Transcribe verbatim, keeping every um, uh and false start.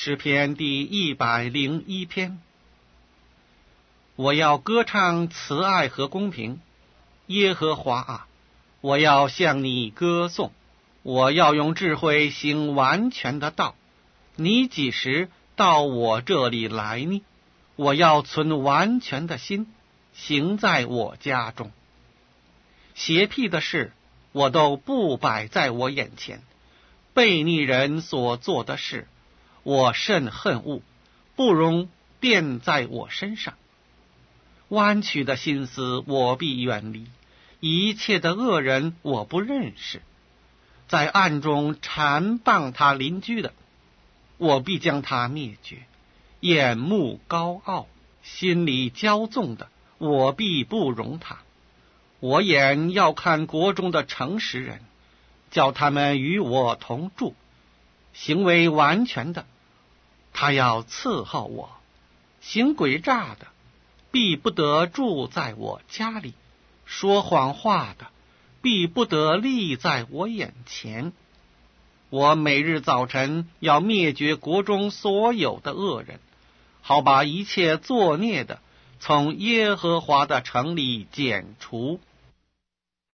诗篇第一百零一篇。我要歌唱慈爱和公平，耶和华啊，我要向你歌颂，我要用智慧行完全的道。你几时到我这里来呢？我要存完全的心，行在我家中。邪僻的事我都不摆在我眼前，悖逆人所做的事我甚恨恶，不容惦在我身上。弯曲的心思我必远离，一切的恶人我不认识。在暗中缠谤他邻居的，我必将他灭绝。眼目高傲，心里骄纵的，我必不容他。我眼要看国中的诚实人，叫他们与我同住。行为完全的，他要伺候我；行诡诈的，必不得住在我家里；说谎话的，必不得立在我眼前。我每日早晨要灭绝国中所有的恶人，好把一切作孽的从耶和华的城里剪除。